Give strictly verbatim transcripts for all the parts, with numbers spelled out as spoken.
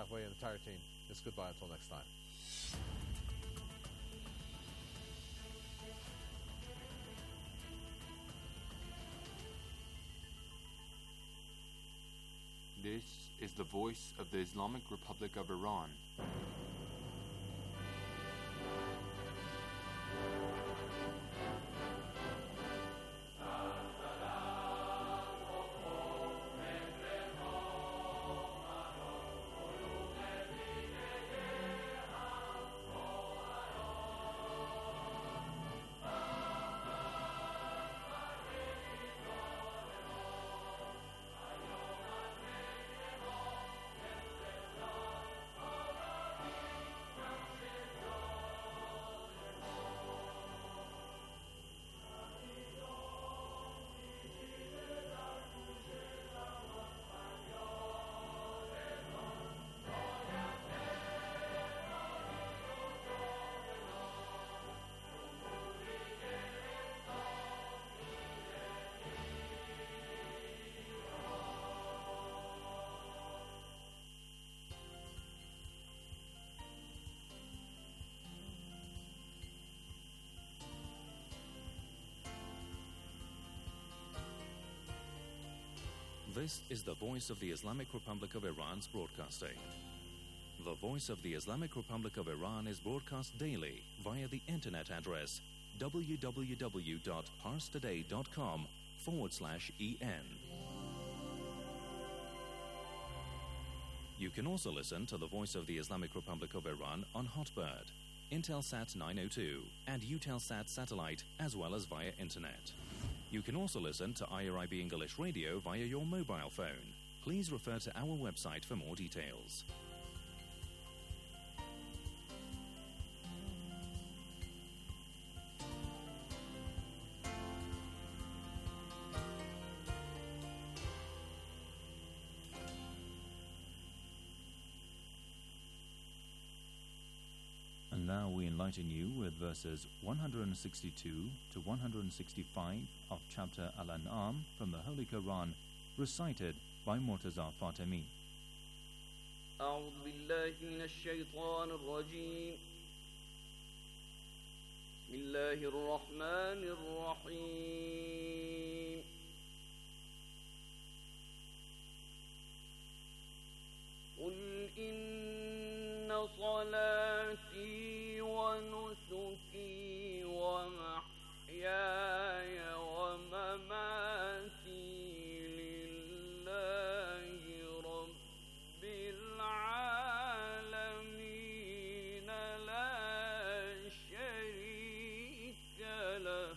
halfway, and the entire team, it's goodbye until next time. This is the voice of the Islamic Republic of Iran. This is the voice of the Islamic Republic of Iran's broadcasting. The voice of the Islamic Republic of Iran is broadcast daily via the internet address www.parstoday.com forward slash en. You can also listen to the voice of the Islamic Republic of Iran on Hotbird, Intelsat nine oh two, and Eutelsat satellite, as well as via internet. You can also listen to I R I B English Radio via your mobile phone. Please refer to our website for more details. And now we enlighten you with verses one hundred sixty-two to one hundred sixty-five of chapter Al-An'am from the Holy Quran, recited by Murtaza Fatemi. أعوذ بالله من الشيطان الرجيم. بسم الله الرحمن الرحيم. قل إن صلاتي ونسكي ومحياي ومماتي لله رب العالمين لا شريك له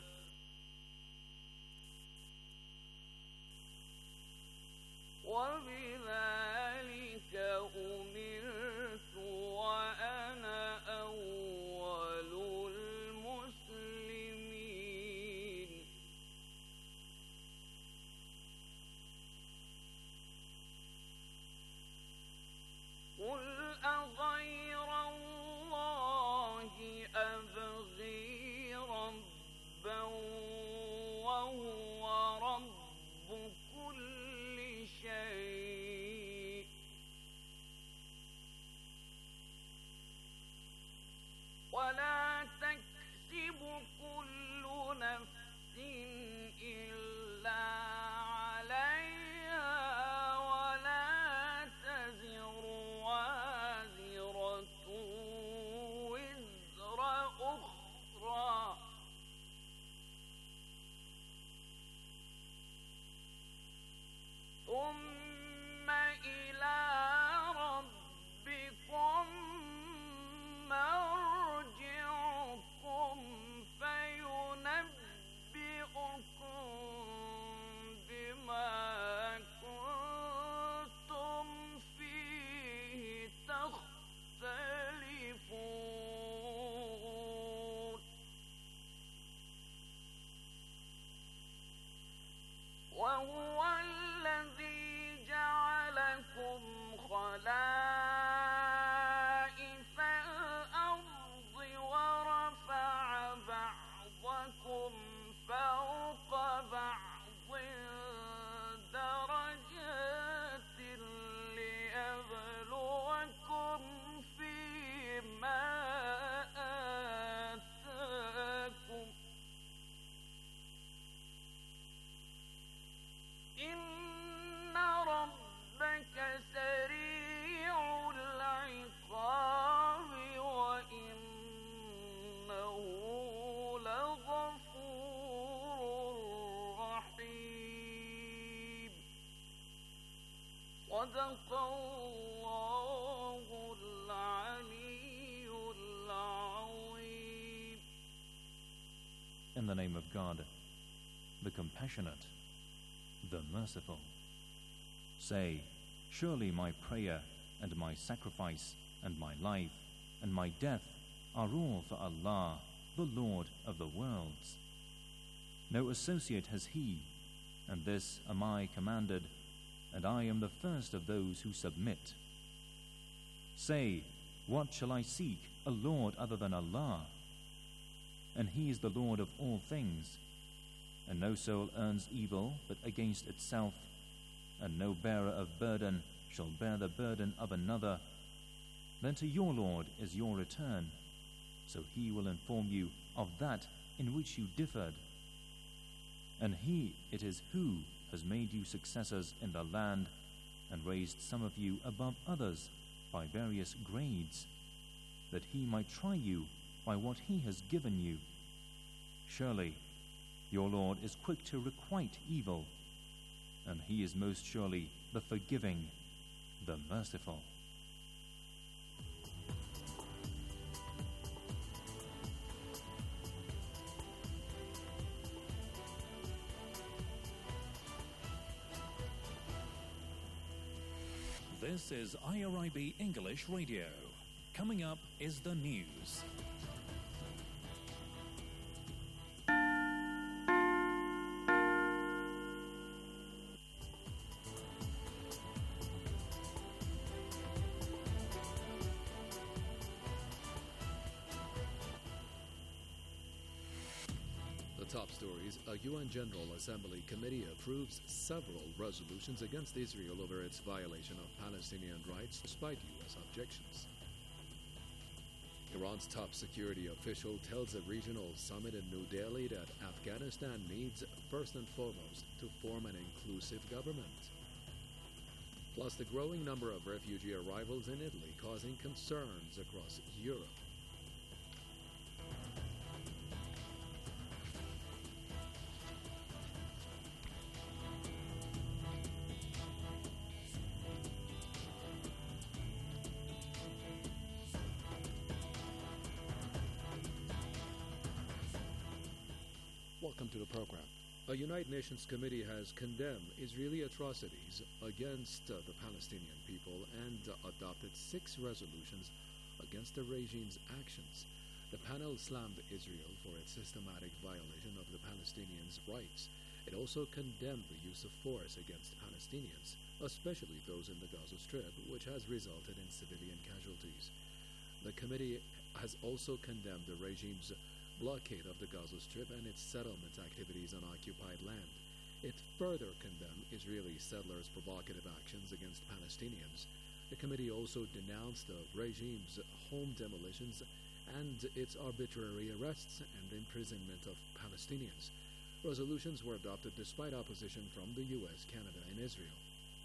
وبذلك أمرت وأنا أول المسلمين. صدق الله العلي العظيم. In the name of God, the compassionate, the merciful. Say, surely my prayer and my sacrifice and my life and my death are all for Allah, the Lord of the worlds. No associate has He, and this am I commanded, and I am the first of those who submit. Say, what shall I seek, a Lord other than Allah? And He is the Lord of all things, and no soul earns evil but against itself, and no bearer of burden shall bear the burden of another. Then to your Lord is your return, so He will inform you of that in which you differed. And He it is who has made you successors in the land, and raised some of you above others by various grades, that He might try you by what He has given you. Surely your Lord is quick to requite evil, and He is most surely the forgiving, the merciful. This is I R I B English Radio. Coming up is the news. Top stories: a U N General Assembly committee approves several resolutions against Israel over its violation of Palestinian rights despite U S objections. Iran's top security official tells a regional summit in New Delhi that Afghanistan needs, first and foremost, to form an inclusive government. Plus, the growing number of refugee arrivals in Italy causing concerns across Europe. Welcome to the program. A United Nations committee has condemned Israeli atrocities against uh, the Palestinian people and uh, adopted six resolutions against the regime's actions. The panel slammed Israel for its systematic violation of the Palestinians' rights. It also condemned the use of force against Palestinians, especially those in the Gaza Strip, which has resulted in civilian casualties. The committee has also condemned the regime's blockade of the Gaza Strip and its settlement activities on occupied land. It further condemned Israeli settlers' provocative actions against Palestinians. The committee also denounced the regime's home demolitions and its arbitrary arrests and imprisonment of Palestinians. Resolutions were adopted despite opposition from the U S, Canada, and Israel.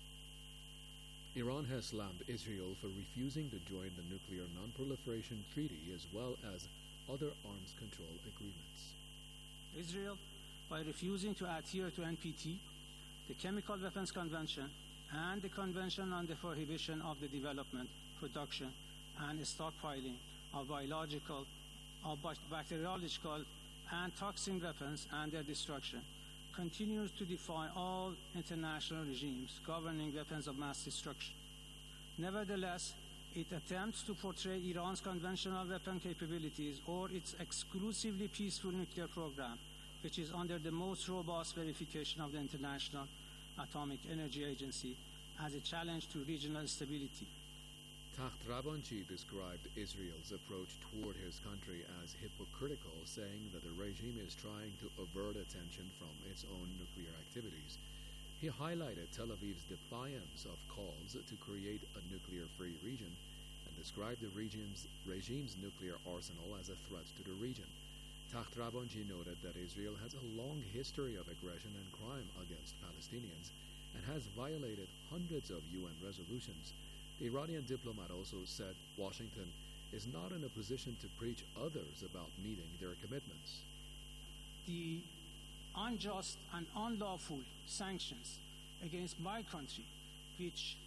Iran has slammed Israel for refusing to join the Nuclear Non-Proliferation Treaty as well as other arms control agreements. Israel, by refusing to adhere to N P T, the Chemical Weapons Convention, and the Convention on the Prohibition of the Development, Production, and Stockpiling of Biological, of Bacteriological, and Toxin weapons and their destruction, continues to defy all international regimes governing weapons of mass destruction. Nevertheless, it attempts to portray Iran's conventional weapon capabilities or its exclusively peaceful nuclear program, which is under the most robust verification of the International Atomic Energy Agency, as a challenge to regional stability. Takht Ravanchi described Israel's approach toward his country as hypocritical, saying that the regime is trying to avert attention from its own nuclear activities. He highlighted Tel Aviv's defiance of calls to create a nuclear-free region and described the regime's, regime's nuclear arsenal as a threat to the region. Takht Ravanchi noted that Israel has a long history of aggression and crime against Palestinians and has violated hundreds of U N resolutions. The Iranian diplomat also said Washington is not in a position to preach others about meeting their commitments. The unjust and unlawful sanctions against my country, which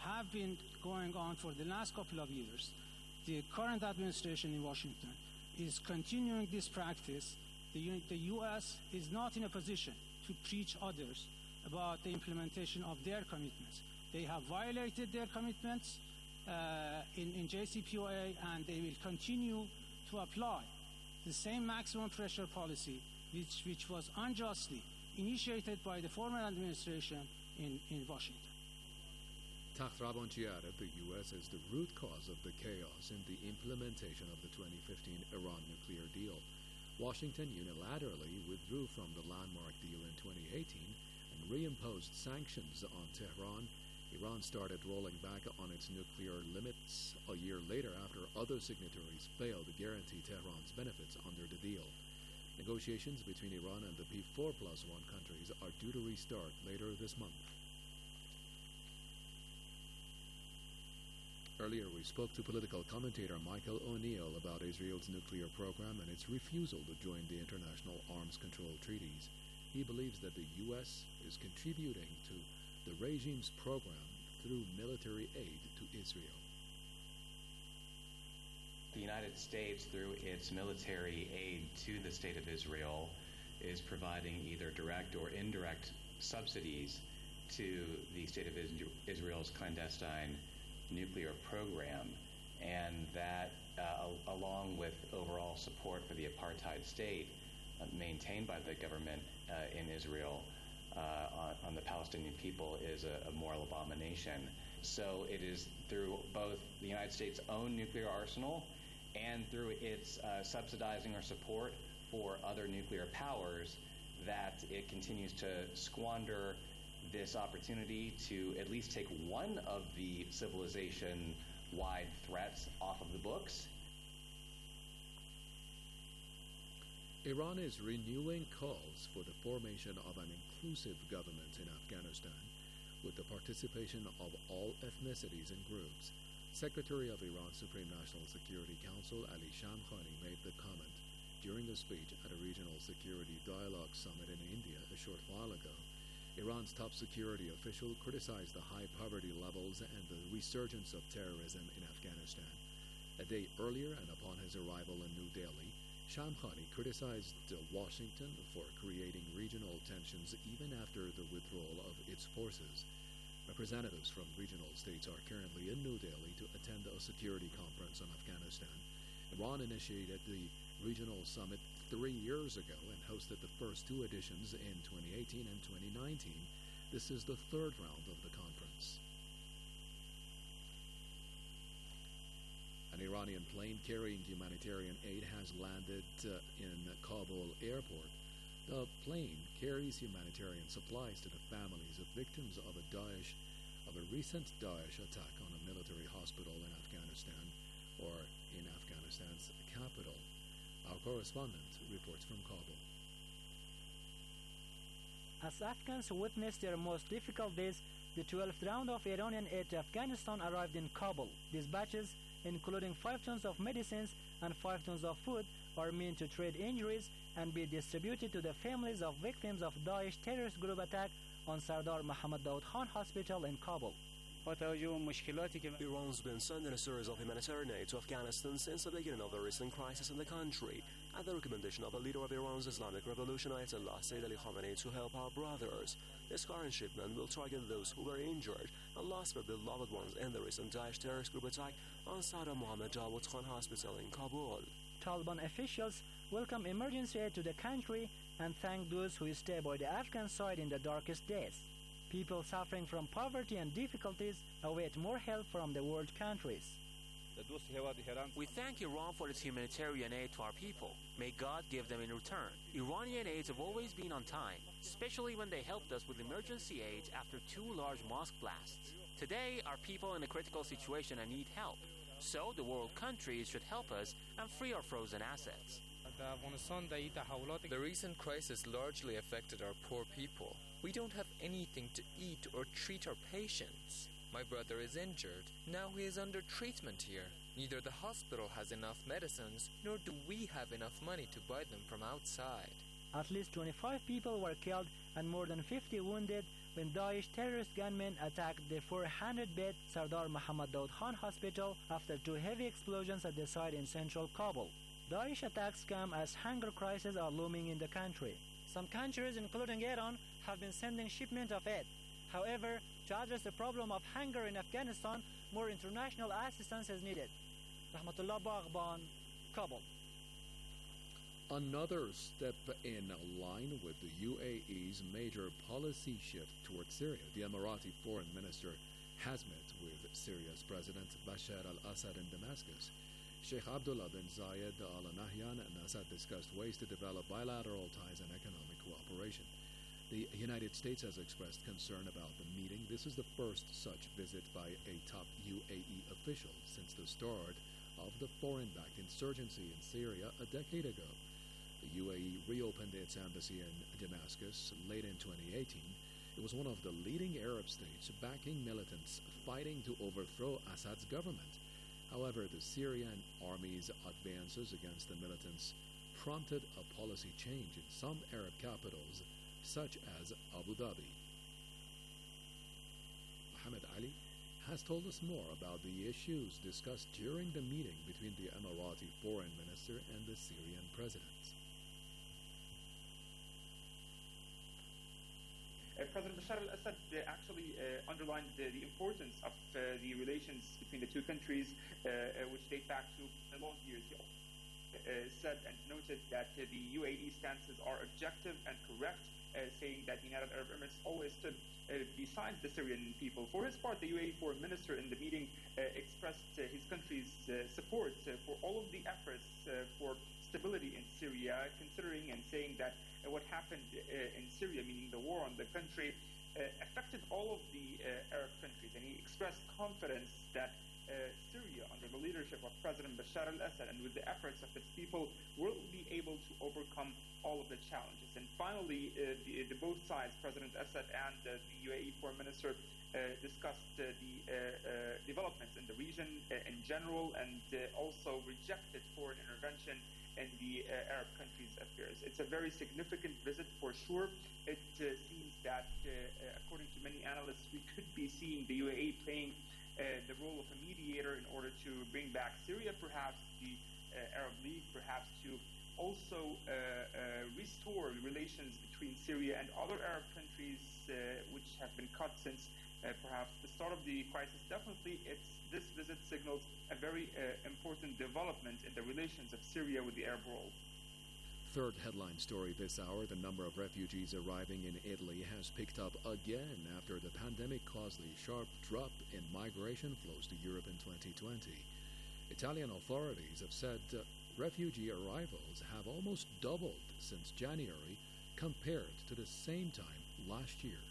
have been going on for the last couple of years. The current administration in Washington is continuing this practice. The, U- the U S is not in a position to preach others about the implementation of their commitments. They have violated their commitments uh, in, in J C P O A, and they will continue to apply the same maximum pressure policy which, which was unjustly initiated by the former administration in, in Washington. Takht Ravanchi added the U S is the root cause of the chaos in the implementation of the twenty fifteen Iran nuclear deal. Washington unilaterally withdrew from the landmark deal in twenty eighteen and reimposed sanctions on Tehran. Iran started rolling back on its nuclear limits a year later after other signatories failed to guarantee Tehran's benefits under the deal. Negotiations between Iran and the P four plus one countries are due to restart later this month. Earlier, we spoke to political commentator Michael O'Neill about Israel's nuclear program and its refusal to join the international arms control treaties. He believes that the U S is contributing to the regime's program through military aid to Israel. The United States, through its military aid to the State of Israel, is providing either direct or indirect subsidies to the State of Israel's clandestine nuclear program, and that, uh, along with overall support for the apartheid state uh, maintained by the government uh, in Israel uh, on, on the Palestinian people, is a, a moral abomination. So it is through both the United States' own nuclear arsenal and through its uh, subsidizing or support for other nuclear powers that it continues to squander this opportunity to at least take one of the civilization-wide threats off of the books. Iran is renewing calls for the formation of an inclusive government in Afghanistan with the participation of all ethnicities and groups. Secretary of Iran's Supreme National Security Council Ali Shamkhani made the comment during a speech at a regional security dialogue summit in India a short while ago. Iran's top security official criticized the high poverty levels and the resurgence of terrorism in Afghanistan. A day earlier, and upon his arrival in New Delhi, Shamkhani criticized uh, Washington for creating regional tensions even after the withdrawal of its forces. Representatives from regional states are currently in New Delhi to attend a security conference on Afghanistan. Iran initiated the regional summit three years ago and hosted the first two editions in twenty eighteen and twenty nineteen. This is the third round of the conference. An Iranian plane carrying humanitarian aid has landed uh, in Kabul airport. The plane carries humanitarian supplies to the families of victims of a Daesh, of a recent Daesh attack on a military hospital in Afghanistan, or in Afghanistan's capital. Our correspondent reports from Kabul. As Afghans witnessed their most difficult days, the twelfth round of Iranian aid to Afghanistan arrived in Kabul. These batches, including five tons of medicines and five tons of food, are meant to treat injuries and be distributed to the families of victims of Daesh terrorist group attack on Sardar Mohammad Daud Khan Hospital in Kabul. Iran's been sending a series of humanitarian aid to Afghanistan since the beginning of the recent crisis in the country, at the recommendation of the leader of Iran's Islamic Revolution, Ayatollah Sayyid Ali Khamenei, to help our brothers. This current shipment will target those who were injured and lost their beloved ones in the recent Daesh terrorist group attack on Sardar Mohammad Daud Khan Hospital in Kabul. Taliban officials welcome emergency aid to the country and thank those who stay by the Afghan side in the darkest days. People suffering from poverty and difficulties await more help from the world countries. We thank Iran for its humanitarian aid to our people. May God give them in return. Iranian aids have always been on time, especially when they helped us with emergency aid after two large mosque blasts. Today, our people are in a critical situation and need help. So the world countries should help us and free our frozen assets. The recent crisis largely affected our poor people. We don't have anything to eat or treat our patients. My brother is injured. Now he is under treatment here. Neither the hospital has enough medicines, nor do we have enough money to buy them from outside. At least twenty-five people were killed and more than fifty wounded when Daesh terrorist gunmen attacked the four hundred bed Sardar Muhammad Daud Khan hospital after two heavy explosions at the site in central Kabul. Daesh attacks come as hunger crises are looming in the country. Some countries, including Iran, have been sending shipment of aid. However, to address the problem of hunger in Afghanistan, more international assistance is needed. Rahmatullah Baghban, Kabul. Another step in line with the U A E's major policy shift towards Syria, the Emirati foreign minister has met with Syria's President Bashar al-Assad in Damascus. Sheikh Abdullah bin Zayed Al Nahyan and Assad discussed ways to develop bilateral ties and economic cooperation. The United States has expressed concern about the meeting. This is the first such visit by a top U A E official since the start of the foreign-backed insurgency in Syria a decade ago. The U A E reopened its embassy in Damascus late in twenty eighteen. It was one of the leading Arab states backing militants fighting to overthrow Assad's government. However, the Syrian army's advances against the militants prompted a policy change in some Arab capitals, such as Abu Dhabi. Mohammed Ali has told us more about the issues discussed during the meeting between the Emirati foreign minister and the Syrian president. Uh, President Bashar al-Assad uh, actually uh, underlined uh, the importance of uh, the relations between the two countries, uh, uh, which date back to long years. He uh, said and noted that uh, the U A E stances are objective and correct, uh, saying that the United Arab Emirates always stood uh, beside the Syrian people. For his part, the U A E foreign minister in the meeting uh, expressed uh, his country's uh, support uh, for all of the efforts uh, for stability in Syria, considering and saying that uh, what happened uh, in Syria, meaning the war on the country, uh, affected all of the uh, Arab countries. And he expressed confidence that uh, Syria, under the leadership of President Bashar al-Assad and with the efforts of its people, will be able to overcome all of the challenges. And finally, uh, the, the both sides, President Assad and uh, the U A E foreign minister, uh, discussed uh, the uh, uh, developments in the region uh, in general, and uh, also rejected foreign intervention in the uh, Arab countries' affairs. It's a very significant visit for sure. It uh, seems that, uh, uh, according to many analysts, we could be seeing the U A E playing uh, the role of a mediator in order to bring back Syria, perhaps the uh, Arab League, perhaps to also uh, uh, restore relations between Syria and other Arab countries, uh, which have been cut since uh, perhaps the start of the crisis. Definitely, it's, this visit signals a very uh, important development in the relations of Syria with the Arab world. Third headline story this hour, the number of refugees arriving in Italy has picked up again after the pandemic caused a sharp drop in migration flows to Europe in twenty twenty. Italian authorities have said uh, refugee arrivals have almost doubled since January compared to the same time last year.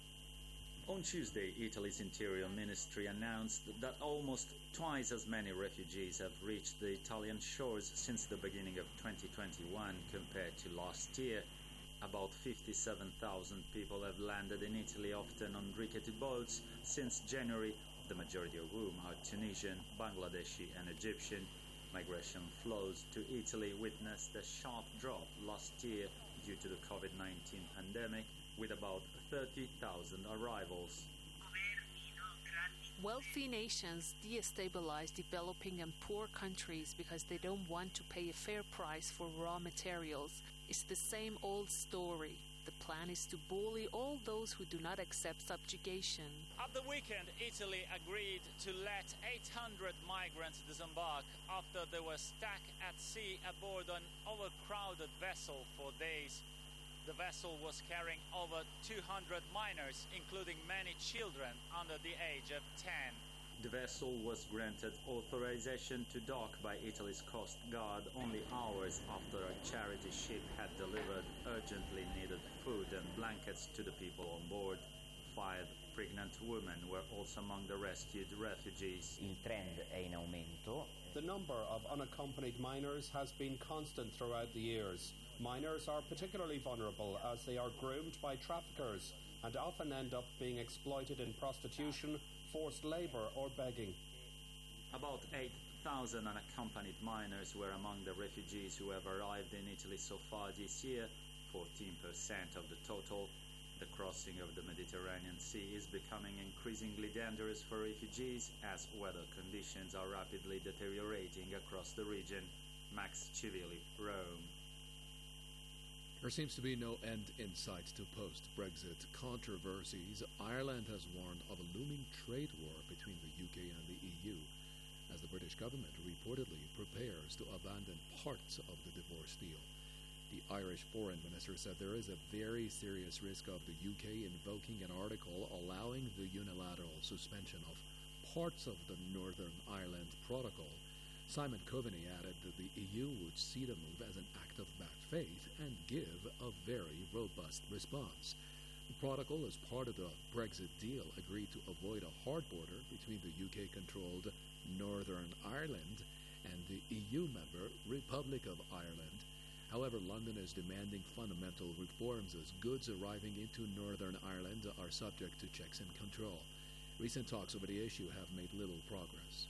On Tuesday, Italy's Interior Ministry announced that almost twice as many refugees have reached the Italian shores since the beginning of twenty twenty-one compared to last year. About fifty-seven thousand people have landed in Italy, often on rickety boats, since January, the majority of whom are Tunisian, Bangladeshi and Egyptian. Migration flows to Italy witnessed a sharp drop last year due to the COVID nineteen pandemic, with about thirty thousand arrivals. Wealthy nations destabilize developing and poor countries because they don't want to pay a fair price for raw materials. It's the same old story. The plan is to bully all those who do not accept subjugation. At the weekend, Italy agreed to let eight hundred migrants disembark after they were stuck at sea aboard an overcrowded vessel for days. The vessel was carrying over two hundred minors, including many children under the age of ten. The vessel was granted authorization to dock by Italy's Coast Guard only hours after a charity ship had delivered urgently needed food and blankets to the people on board. Five pregnant women were also among the rescued refugees. Il trend è in aumento. The number of unaccompanied minors has been constant throughout the years. Minors are particularly vulnerable as they are groomed by traffickers and often end up being exploited in prostitution, forced labour or begging. About eight thousand unaccompanied minors were among the refugees who have arrived in Italy so far this year, fourteen percent of the total. The crossing of the Mediterranean Sea is becoming increasingly dangerous for refugees as weather conditions are rapidly deteriorating across the region. Max Civilli, Rome. There seems to be no end in sight to post-Brexit controversies. Ireland has warned of a looming trade war between the U K and the E U, as the British government reportedly prepares to abandon parts of the divorce deal. The Irish foreign minister said there is a very serious risk of the U K invoking an article allowing the unilateral suspension of parts of the Northern Ireland Protocol. Simon Coveney added that the E U would see the move as an act of bad faith and give a very robust response. The protocol, as part of the Brexit deal, agreed to avoid a hard border between the U K-controlled Northern Ireland and the E U member Republic of Ireland. However, London is demanding fundamental reforms as goods arriving into Northern Ireland are subject to checks and control. Recent talks over the issue have made little progress.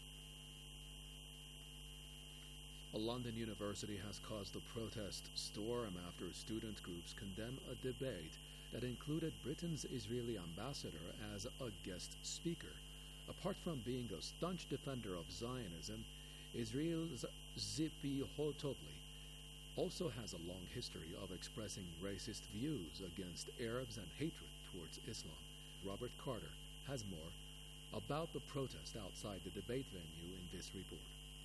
A London university has caused a protest storm after student groups condemn a debate that included Britain's Israeli ambassador as a guest speaker. Apart from being a staunch defender of Zionism, Israel's Zipi Hotobli also has a long history of expressing racist views against Arabs and hatred towards Islam. Robert Carter has more about the protest outside the debate venue in this report.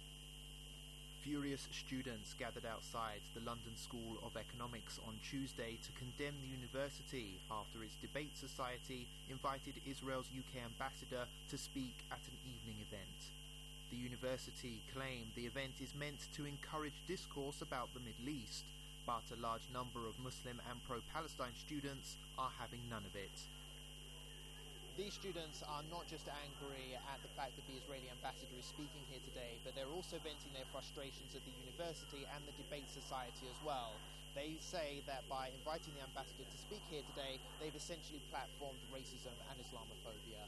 Furious students gathered outside the London School of Economics on Tuesday to condemn the university after its debate society invited Israel's U K ambassador to speak at an evening event. The university claimed the event is meant to encourage discourse about the Middle East, but a large number of Muslim and pro-Palestine students are having none of it. These students are not just angry at the fact that the Israeli ambassador is speaking here today, but they're also venting their frustrations at the university and the debate society as well. They say that by inviting the ambassador to speak here today, they've essentially platformed racism and Islamophobia.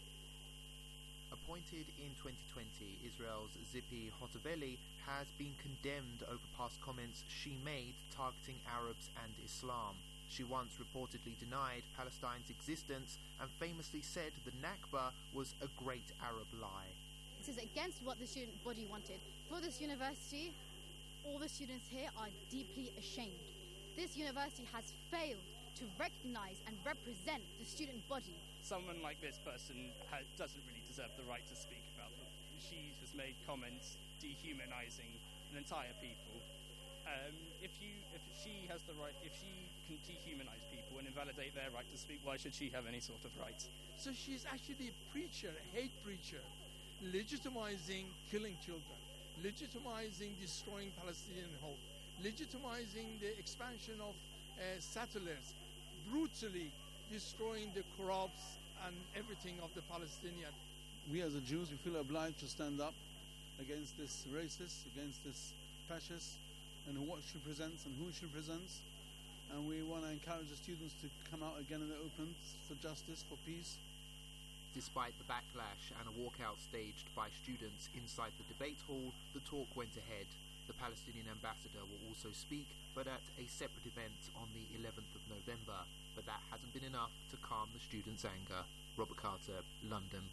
Appointed in twenty twenty, Israel's Zipi Hotobeli has been condemned over past comments she made targeting Arabs and Islam. She once reportedly denied Palestine's existence and famously said the Nakba was a great Arab lie. This is against what the student body wanted. For this university, all the students here are deeply ashamed. This university has failed to recognize and represent the student body. Someone like this person ha- doesn't really deserve the right to speak about them. She has made comments dehumanizing an entire people. Um, if you, if she has the right, if she can dehumanize people and invalidate their right to speak, why should she have any sort of right? So she's actually a preacher, a hate preacher, legitimizing killing children, legitimizing destroying Palestinian hope, legitimizing the expansion of uh, settlers, brutally destroying the crops and everything of the Palestinian. We as a Jews, we feel obliged to stand up against this racist, against this fascist, and what she presents and who she presents. And we want to encourage the students to come out again in the open for justice, for peace. Despite the backlash and a walkout staged by students inside the debate hall, the talk went ahead. The Palestinian ambassador will also speak, but at a separate event on the eleventh of November. But that hasn't been enough to calm the students' anger. Robert Carter, London.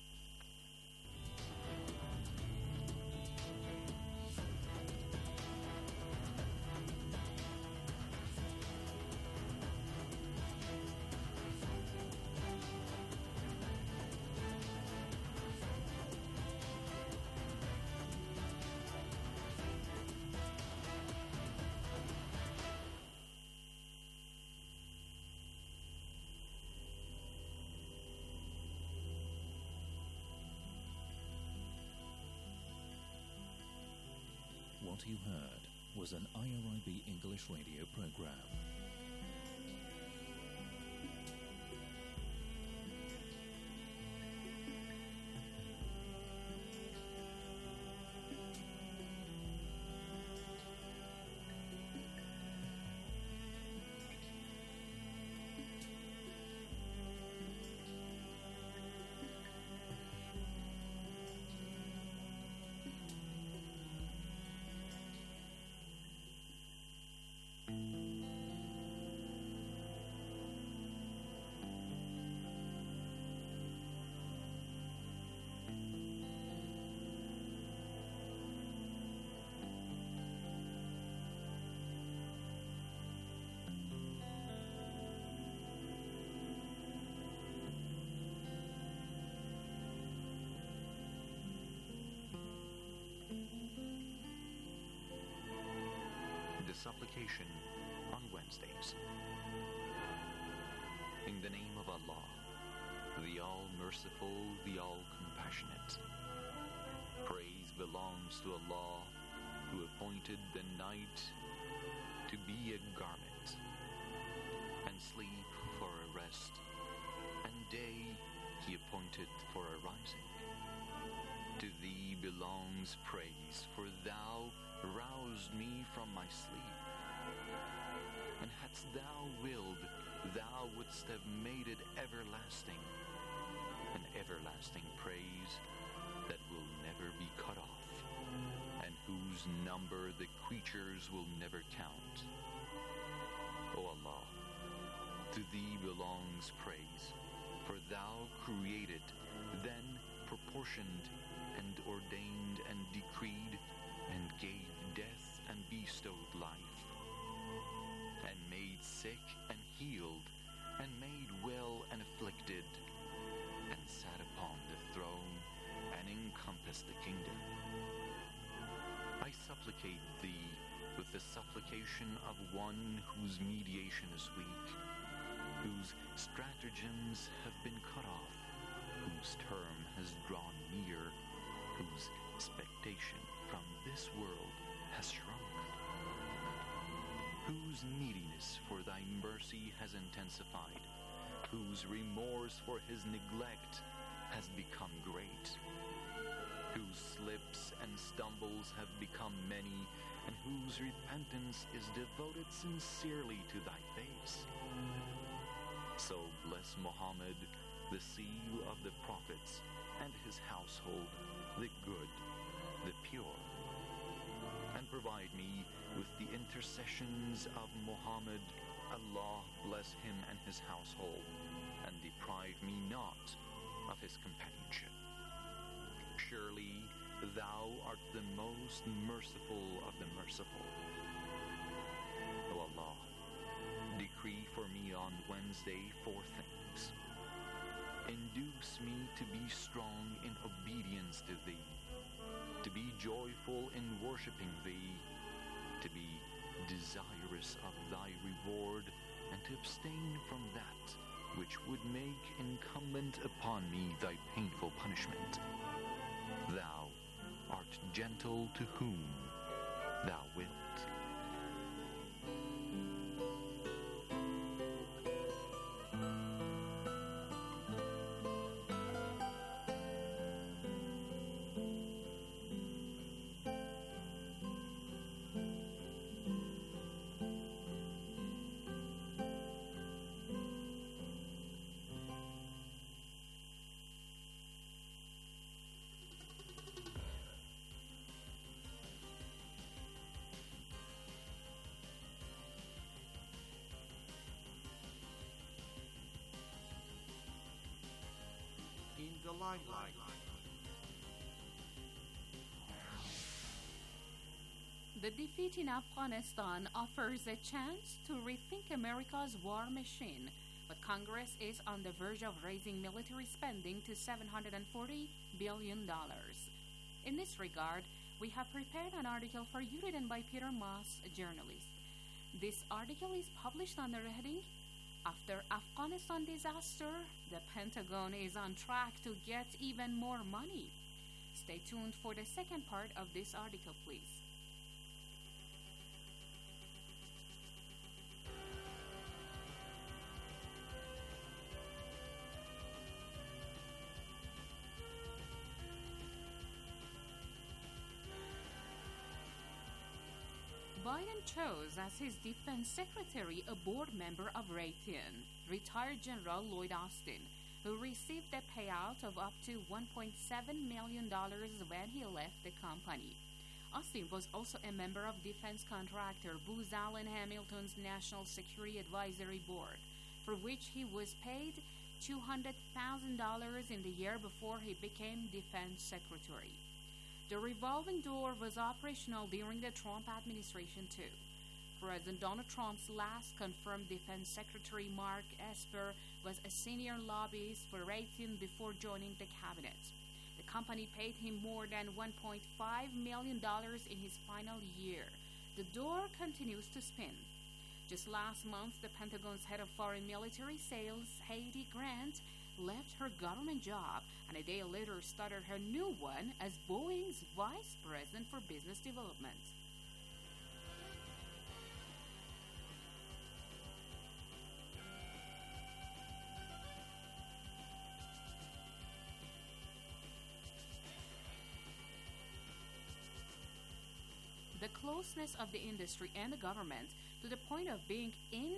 What you heard was an I R I B English radio program. supplication on Wednesdays. In the name of Allah, the All-Merciful, the All-Compassionate. Praise belongs to Allah, who appointed the night to be a garment, and sleep for a rest, and day he appointed for a rising. To thee belongs praise, for thou roused me from my sleep. And hadst thou willed, thou wouldst have made it everlasting, an everlasting praise that will never be cut off, and whose number the creatures will never count. O Allah, to thee belongs praise, for thou created, then proportioned, and ordained and decreed, and gave death and bestowed life, and made sick and healed, and made well and afflicted, and sat upon the throne, and encompassed the kingdom. I supplicate thee with the supplication of one whose mediation is weak, whose stratagems have been cut off, whose term has drawn near, whose expectation from this world has shrunk, whose neediness for thy mercy has intensified, whose remorse for his neglect has become great, whose slips and stumbles have become many, and whose repentance is devoted sincerely to thy face. So bless Muhammad, the seal of the prophets, and his household, the good, the pure, and provide me with the intercessions of Muhammad. Allah bless him and his household, and deprive me not of his companionship. Surely thou art the most merciful of the merciful. O Allah, decree for me on Wednesday four things. Induce me to be strong in obedience to thee, to be joyful in worshipping thee, to be desirous of thy reward, and to abstain from that which would make incumbent upon me thy painful punishment. Thou art gentle to whom thou wilt. In the limelight. The defeat in Afghanistan offers a chance to rethink America's war machine, but Congress is on the verge of raising military spending to seven hundred forty billion dollars. In this regard, we have prepared an article for you written by Peter Moss, a journalist. This article is published under the heading, After Afghanistan Disaster, the Pentagon is on track to get even more money. Stay tuned for the second part of this article, please. Biden chose as his defense secretary a board member of Raytheon, retired General Lloyd Austin, who received a payout of up to one point seven million dollars when he left the company. Austin was also a member of defense contractor Booz Allen Hamilton's National Security Advisory Board, for which he was paid two hundred thousand dollars in the year before he became defense secretary. The revolving door was operational during the Trump administration, too. President Donald Trump's last confirmed Defense Secretary Mark Esper was a senior lobbyist for Raytheon before joining the cabinet. The company paid him more than one point five million dollars in his final year. the door continues to spin. Just last month, the Pentagon's head of foreign military sales, Heidi Grant, left her government job and a day later started her new one as Boeing's vice president for business development. The closeness of the industry and the government to the point of being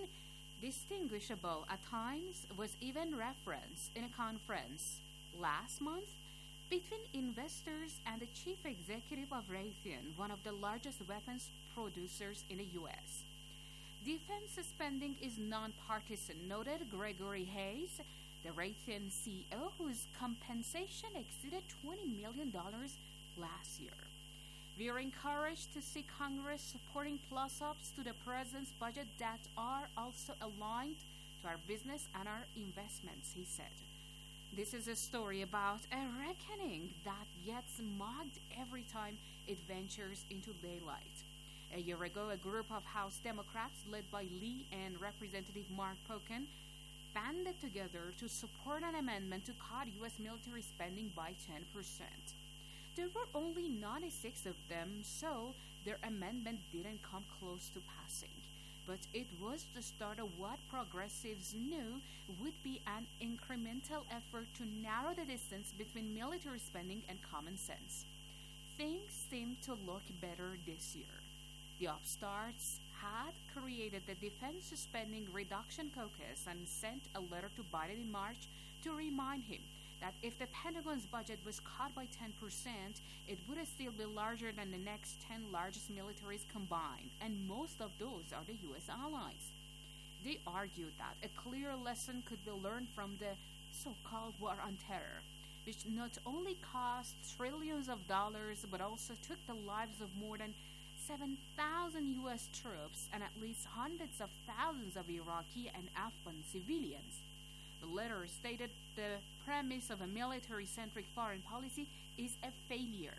indistinguishable at times was even referenced in a conference last month between investors and the chief executive of Raytheon, one of the largest weapons producers in the U S. Defense spending is nonpartisan, noted Gregory Hayes, the Raytheon C E O, whose compensation exceeded twenty million dollars last year. We are encouraged to see Congress supporting plus-ups to the President's budget that are also aligned to our business and our investments, he said. This is a story about a reckoning that gets mocked every time it ventures into daylight. A year ago, a group of House Democrats led by Lee and Representative Mark Pocan banded together to support an amendment to cut U S military spending by ten percent. There were only ninety-six of them, so their amendment didn't come close to passing. But it was the start of what progressives knew would be an incremental effort to narrow the distance between military spending and common sense. Things seemed to look better this year. The upstarts had created the Defense Spending Reduction Caucus and sent a letter to Biden in March to remind him that if the Pentagon's budget was cut by ten percent, it would still be larger than the next ten largest militaries combined, and most of those are the U S allies. They argued that a clear lesson could be learned from the so-called War on Terror, which not only cost trillions of dollars but also took the lives of more than seven thousand U S troops and at least hundreds of thousands of Iraqi and Afghan civilians. The letter stated the premise of a military-centric foreign policy is a failure.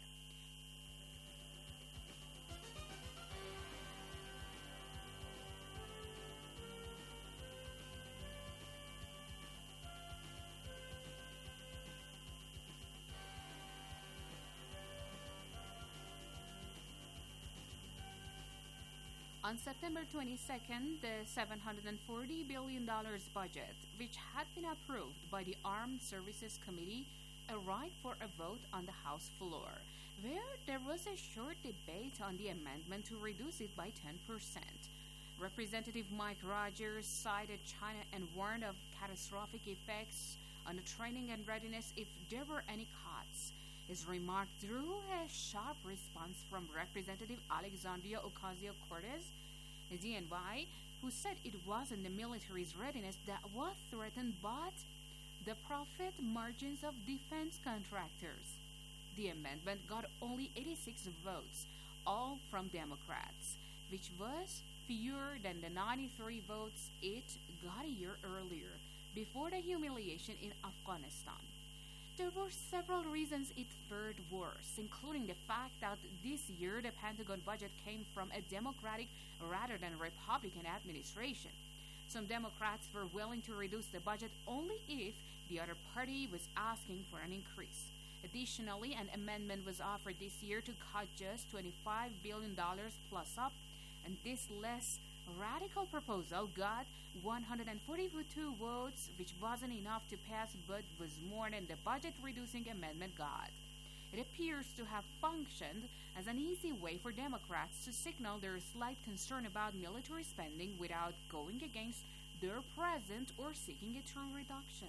On September twenty-second, the seven hundred forty billion dollars budget, which had been approved by the Armed Services Committee, arrived for a vote on the House floor, where there was a short debate on the amendment to reduce it by ten percent. Representative Mike Rogers cited China and warned of catastrophic effects on the training and readiness if there were any cuts. His remark drew a sharp response from Representative Alexandria Ocasio-Cortez, the D N Y, who said it wasn't the military's readiness that was threatened, but the profit margins of defense contractors. The amendment got only eighty-six votes, all from Democrats, which was fewer than the ninety-three votes it got a year earlier, before the humiliation in Afghanistan. There were several reasons it fared worse, including the fact that this year the Pentagon budget came from a Democratic rather than Republican administration. Some Democrats were willing to reduce the budget only if the other party was asking for an increase. Additionally, an amendment was offered this year to cut just twenty-five billion dollars plus up, and this less radical proposal got one hundred forty-two votes, which wasn't enough to pass but was more than the budget-reducing amendment got. It appears to have functioned as an easy way for Democrats to signal their slight concern about military spending without going against their president or seeking a true reduction.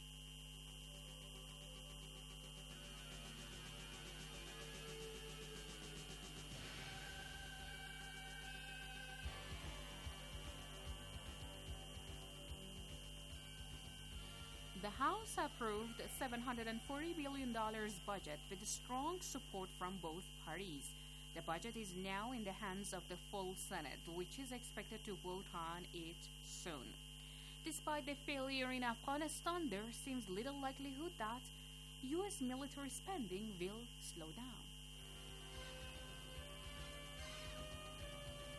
The House approved a seven hundred forty billion dollars budget with strong support from both parties. The budget is now in the hands of the full Senate, which is expected to vote on it soon. Despite the failure in Afghanistan, there seems little likelihood that U S military spending will slow down.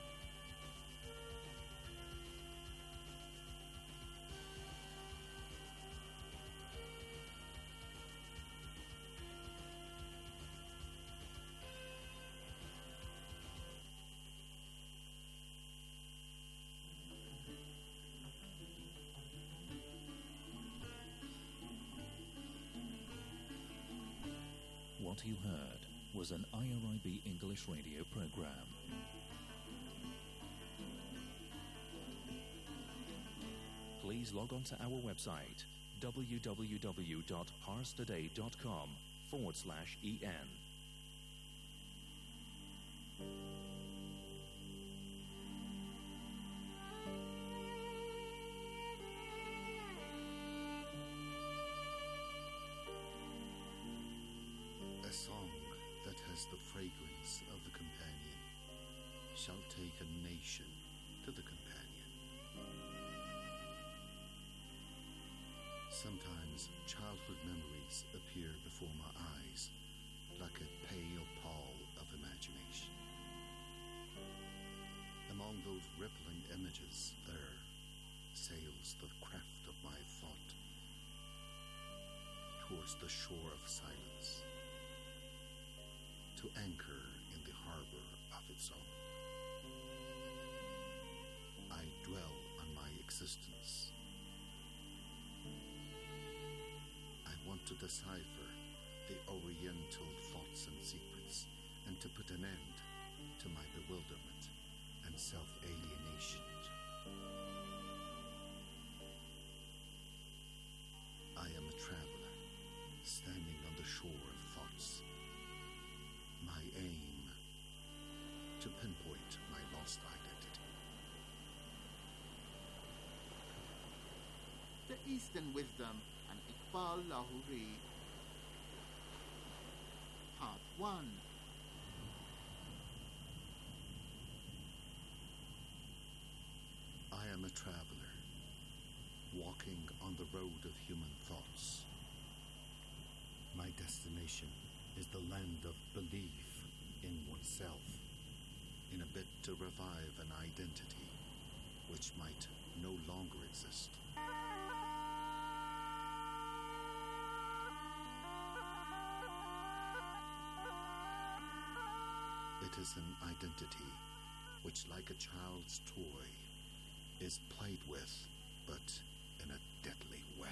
What you heard was an I R I B English radio program. Please log on to our website w w w dot pars today dot com forward slash en. A song that has the fragrance of the companion shall take a nation to the companion. Sometimes childhood memories appear before my eyes like a pale pall of imagination. Among those rippling images there sails the craft of my thought towards the shore of silence, to anchor in the harbor of its own. I dwell on my existence. I want to decipher the oriental thoughts and secrets, and to put an end to my bewilderment and self-alienation. I am a traveler, standing on the shore of thoughts. My aim, to pinpoint my lost identity. The Eastern Wisdom and Iqbal Lahori. Part one. I am a traveler, walking on the road of human thoughts. My destination is the land of belief in oneself, in a bid to revive an identity which might no longer exist. It is an identity which, like a child's toy, is played with, but in a deadly way.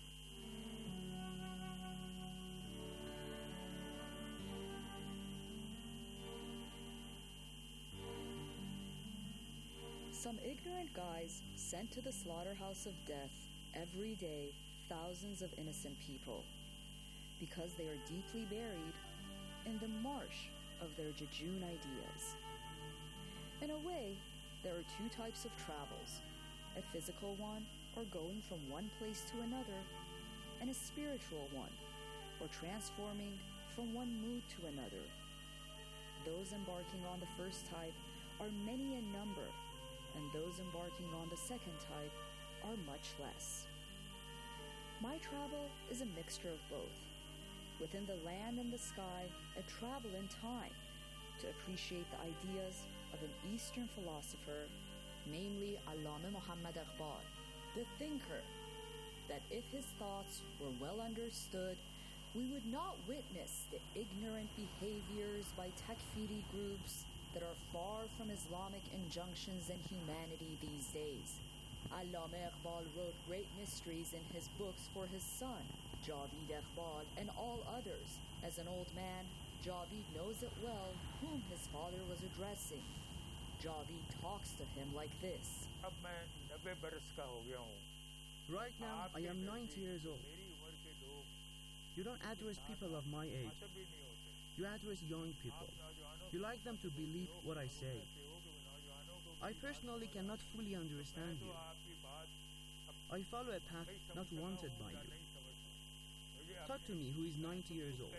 Some ignorant guys sent to the slaughterhouse of death every day thousands of innocent people because they are deeply buried in the marsh of their jejune ideas. In a way, there are two types of travels, a physical one, or going from one place to another, and a spiritual one, or transforming from one mood to another. Those embarking on the first type are many in number, and those embarking on the second type are much less. My travel is a mixture of both. Within the land and the sky, a travel in time to appreciate the ideas of an Eastern philosopher, namely Allame Muhammad Iqbal, the thinker, that if his thoughts were well understood, we would not witness the ignorant behaviors by takfiri groups that are far from Islamic injunctions and humanity these days. Allame Iqbal wrote great mysteries in his books for his son, Javeed Iqbal, and all others. As an old man, Javeed knows it well whom his father was addressing. Javeed talks to him like this. Right now, I am ninety years old. You don't address people of my age. You address young people. You like them to believe what I say. I personally cannot fully understand you. I follow a path not wanted by you. Talk to me, who is ninety years old.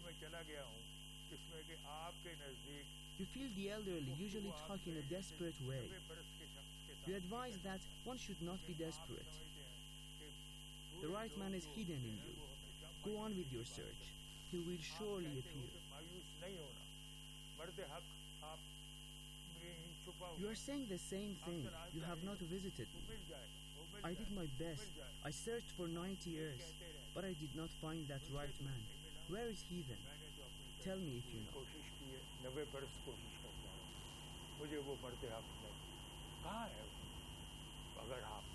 You feel the elderly usually talk in a desperate way. You advise that one should not be desperate. The right man is hidden in you. Go on with your search. He will surely appear. You are saying the same thing. You have not visited me. I did my best. I searched for ninety years, but I did not find that right man. Where is he then? Tell me if you know.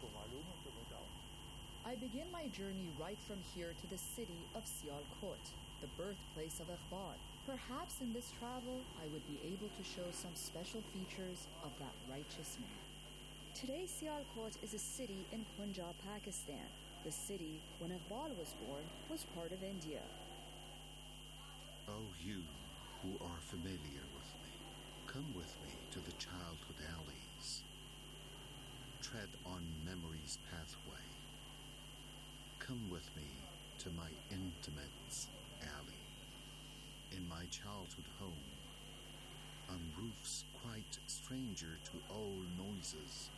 I begin my journey right from here to the city of Sialkot. the birthplace of Iqbal. Perhaps in this travel, I would be able to show some special features of that righteous man. Today, Sialkot is a city in Punjab, Pakistan. The city, when Iqbal was born, was part of India. Oh, you who are familiar with me, come with me to the childhood alleys. Tread on memory's pathway. Come with me to my intimates alley. In my childhood home, on roofs quite stranger to all noises.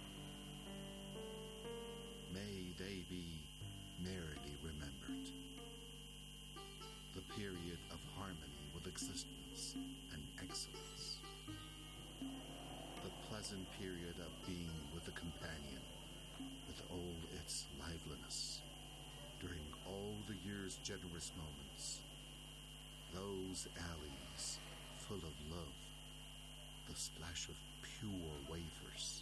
May they be merrily remembered. The period of harmony with existence and excellence. The pleasant period of being with a companion, with all its liveliness, during all the year's generous moments. Those alleys full of love, the splash of pure wafers.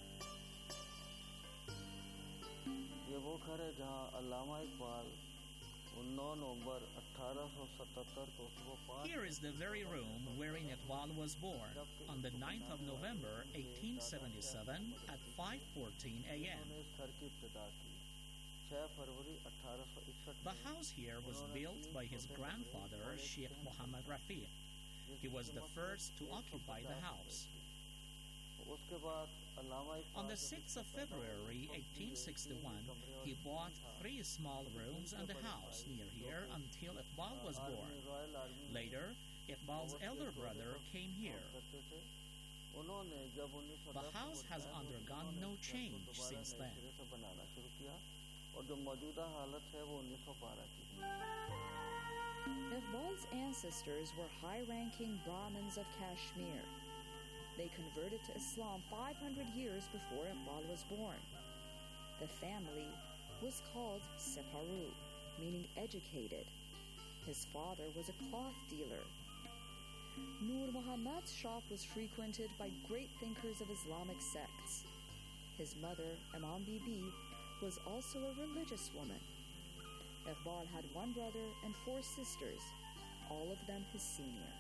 ये वो घर है जहाँ अल्लामा इकबाल नौ नवंबर अठारह सौ सतहत्तर को सुबह पाँच Here is the very room wherein Iqbal was born on the ninth of November eighteen seventy-seven at five fourteen a m इस घर की इब्तिदा की छह फरवरी अठारह सौ इकसठ The house here was built by his grandfather, Sheikh Muhammad Rafiq. He was the first to occupy the house. उसके बाद On the sixth of February eighteen sixty-one, he bought three small rooms and a house near here until Iqbal was born. Later, Iqbal's elder brother came here. The house has undergone no change since then. Iqbal's ancestors were high-ranking Brahmins of Kashmir. They converted to Islam five hundred years before Iqbal was born. The family was called Separu, meaning educated. His father was a cloth dealer. Nur Muhammad's shop was frequented by great thinkers of Islamic sects. His mother, Imam Bibi, was also a religious woman. Iqbal had one brother and four sisters, all of them his senior.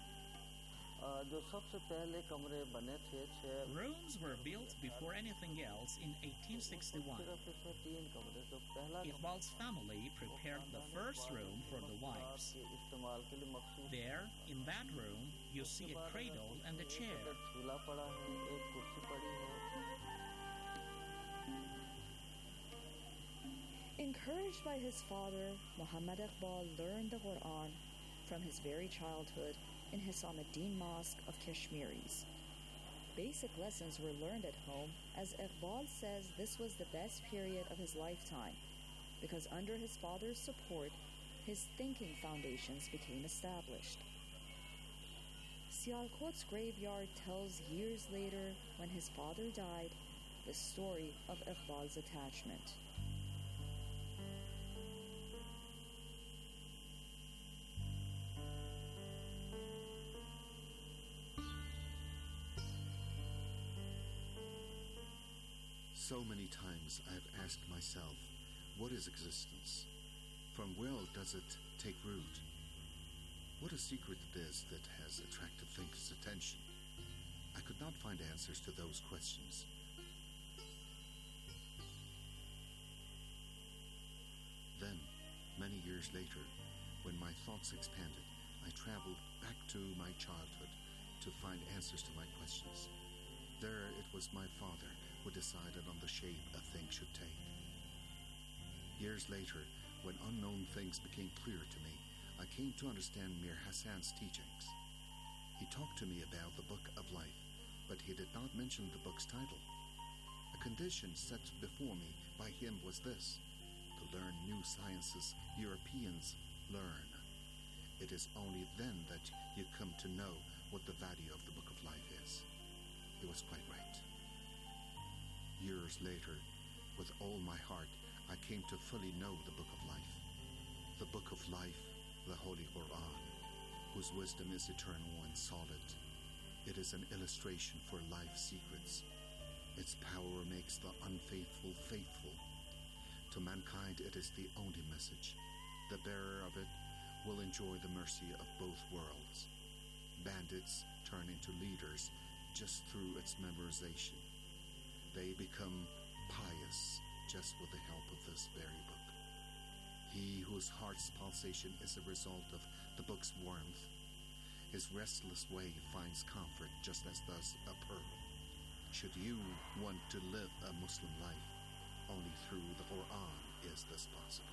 Rooms were built before anything else in eighteen sixty-one. Iqbal's family prepared the first room for the wives. There, in that room, you see a cradle and a chair. Encouraged by his father, Muhammad Iqbal learned the Quran from his very childhood in Hisamuddin Mosque of Kashmiris. Basic lessons were learned at home, as Iqbal says this was the best period of his lifetime, because under his father's support, his thinking foundations became established. Sialkot's graveyard tells years later, when his father died, the story of Iqbal's attachment. So many times I have asked myself, what is existence? From where does it take root? What a secret it is that has attracted thinkers' attention. I could not find answers to those questions. Then, many years later, when my thoughts expanded, I traveled back to my childhood to find answers to my questions. There it was my father who decided on the shape a thing should take. Years later, when unknown things became clear to me, I came to understand Mir Hassan's teachings. He talked to me about the Book of Life, but he did not mention the book's title. A condition set before me by him was this: to learn new sciences Europeans learn. It is only then that you come to know what the value of the Book of Life is. He was quite right. Years later, with all my heart, I came to fully know the Book of Life. The Book of Life, the Holy Quran, whose wisdom is eternal and solid. It is an illustration for life's secrets. Its power makes the unfaithful faithful. To mankind, it is the only message. The bearer of it will enjoy the mercy of both worlds. Bandits turn into leaders just through its memorization. They become pious just with the help of this very book. He whose heart's pulsation is a result of the book's warmth, his restless wave finds comfort just as does a pearl. Should you want to live a Muslim life, only through the Quran is this possible.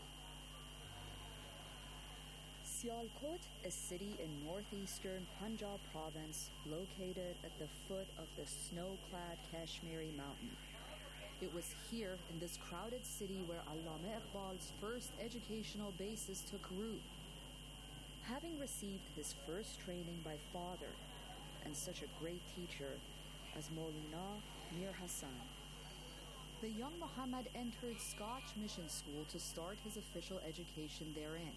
Sialkot, a city in northeastern Punjab province located at the foot of the snow-clad Kashmiri mountain. It was here, in this crowded city, where Allama Iqbal's first educational basis took root. Having received his first training by father and such a great teacher as Maulana Mir Hassan, the young Muhammad entered Scotch Mission School to start his official education therein.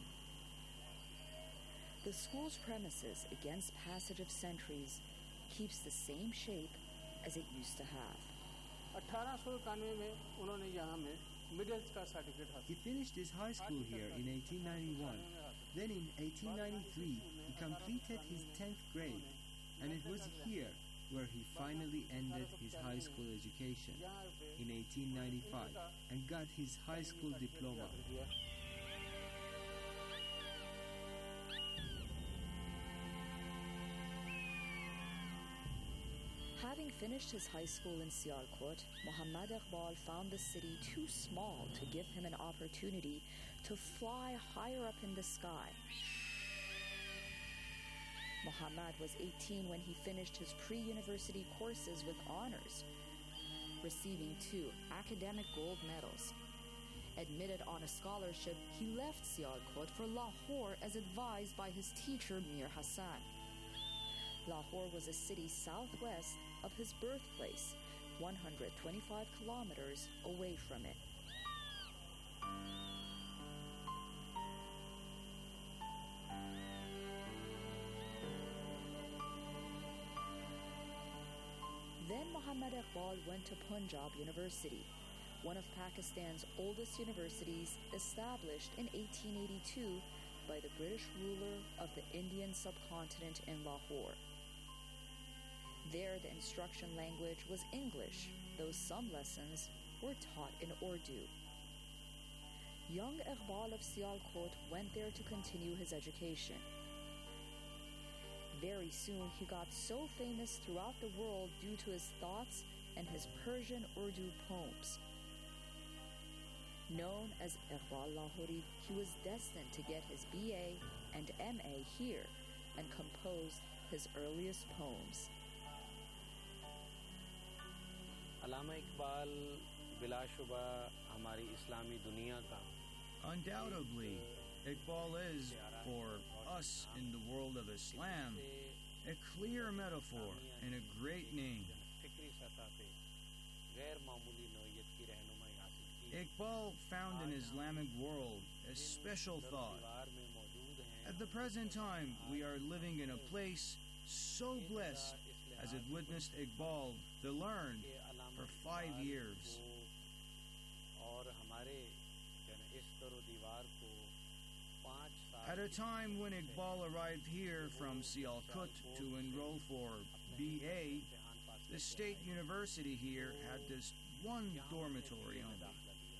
The school's premises, against passage of centuries, keeps the same shape as it used to have. He finished his high school here in eighteen ninety-one. Then in eighteen ninety-three, he completed his tenth grade, and it was here where he finally ended his high school education in eighteen ninety-five and got his high school diploma. Having finished his high school in Sialkot, Muhammad Iqbal found the city too small to give him an opportunity to fly higher up in the sky. Muhammad was eighteen when he finished his pre-university courses with honors, receiving two academic gold medals. Admitted on a scholarship, he left Sialkot for Lahore as advised by his teacher Mir Hassan. Lahore was a city southwest of his birthplace, one hundred twenty-five kilometers away from it. Then Muhammad Iqbal went to Punjab University, one of Pakistan's oldest universities, established in eighteen eighty-two by the British ruler of the Indian subcontinent in Lahore. There, the instruction language was English, though some lessons were taught in Urdu. Young Iqbal of Sialkot went there to continue his education. Very soon, he got so famous throughout the world due to his thoughts and his Persian Urdu poems. Known as Iqbal Lahori, he was destined to get his B A and M A here and composed his earliest poems. अल्लामा इकबाल बिलाशुबा हमारी इस्लामी दुनिया का Undoubtedly, Iqbal is, for us in the world of Islam, a clear metaphor and a great name. Iqbal found in Islamic world a special thought. At the present time, we are living in a place so blessed as it witnessed Iqbal, the learned, for five years. At a time when Iqbal arrived here from Sialkot to enroll for B A, the state university here had just one dormitory only.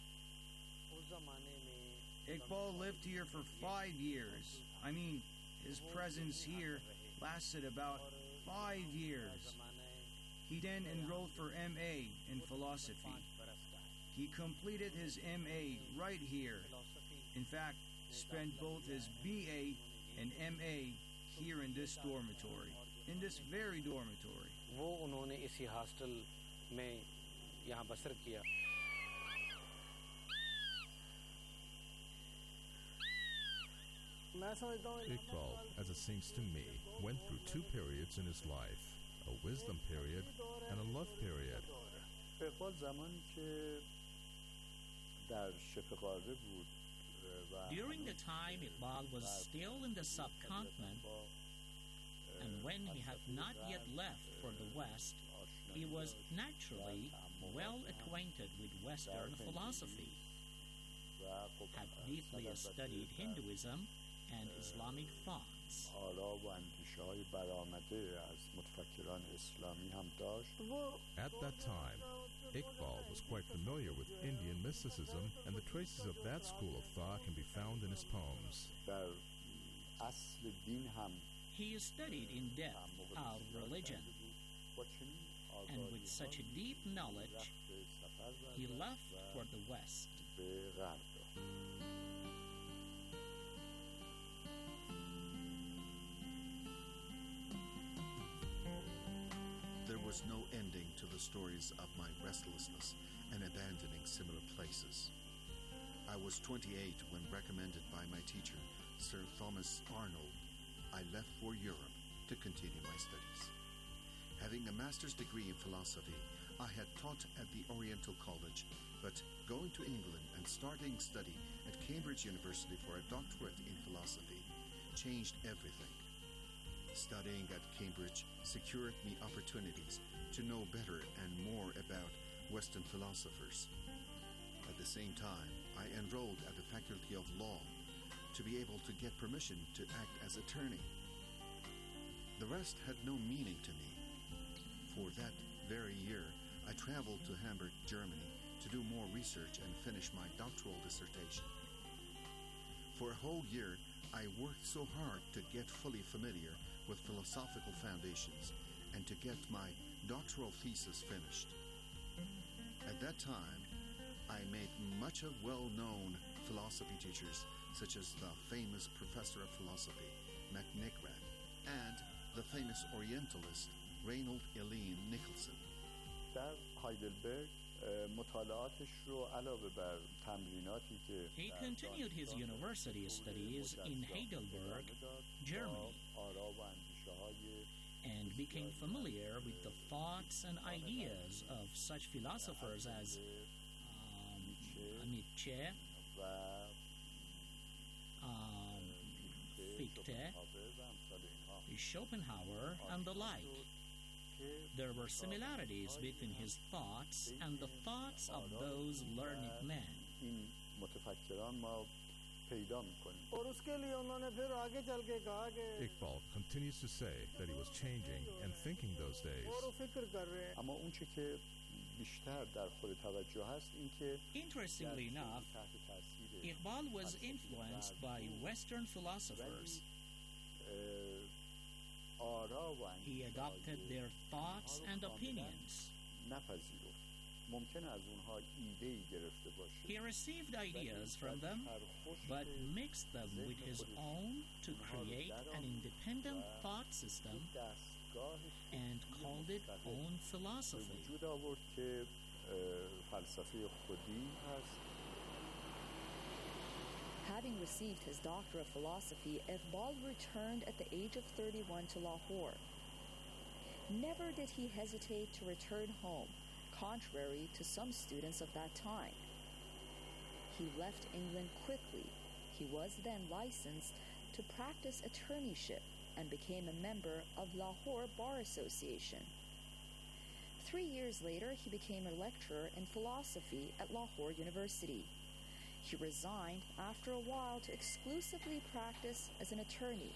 Iqbal lived here for five years. I mean, his presence here lasted about five years. He then enrolled for M A in philosophy. He completed his M A right here. In fact, spent both his B A and M A here in this dormitory, in this very dormitory. वो उन्होंने इसी hostel में यहाँ बसर किया. Iqbal, as it seems to me, went through two periods in his life, a wisdom period and a love period. During the time Iqbal was still in the subcontinent, and when he had not yet left for the West, he was naturally well acquainted with Western philosophy, had deeply studied Hinduism, and Islamic thoughts. آرا و اندیشه‌های برآمده از متفکران اسلامی هم داشت. At that time, Iqbal was quite familiar with Indian mysticism, and the traces of that school of thought can be found in his poems. در اصل دین هم He studied in depth our religion, and with such a deep knowledge, he left for the West. به غرب رفت. There was no ending to the stories of my restlessness and abandoning similar places. I was twenty-eight when, recommended by my teacher, Sir Thomas Arnold, I left for Europe to continue my studies. Having a master's degree in philosophy, I had taught at the Oriental College, but going to England and starting study at Cambridge University for a doctorate in philosophy changed everything. Studying at Cambridge secured me opportunities to know better and more about Western philosophers. At the same time, I enrolled at the Faculty of Law to be able to get permission to act as attorney. The rest had no meaning to me. For that very year, I traveled to Hamburg, Germany, to do more research and finish my doctoral dissertation. For a whole year, I worked so hard to get fully familiar with philosophical foundations and to get my doctoral thesis finished. At that time, I made much of well-known philosophy teachers such as the famous professor of philosophy, MacNicrat, and the famous Orientalist, Reynold Eileen Nicholson. در هایدلبرگ مطالعاتش رو علاوه بر تمریناتی که He continued his university studies in Heidelberg, Germany, and became familiar with the thoughts and ideas of such philosophers as um, Nietzsche, um, Fichte, Schopenhauer, and the like. There were similarities between his thoughts and the thoughts of those learned men. این متفکران ما پیدا می‌کنیم. Iqbal continues to say that he was changing and thinking those days. اما اون چه که بیشتر در خور توجه هست این که Interestingly enough, Iqbal was influenced by Western philosophers. He adopted their thoughts and opinions. He received ideas from them, but mixed them with his own to create an independent thought system and called it own philosophy. Having received his Doctor of Philosophy, Iqbal returned at the age of thirty-one to Lahore. Never did he hesitate to return home, contrary to some students of that time. He left England quickly. He was then licensed to practice attorneyship and became a member of Lahore Bar Association. Three years later, he became a lecturer in philosophy at Lahore University. He resigned after a while to exclusively practice as an attorney.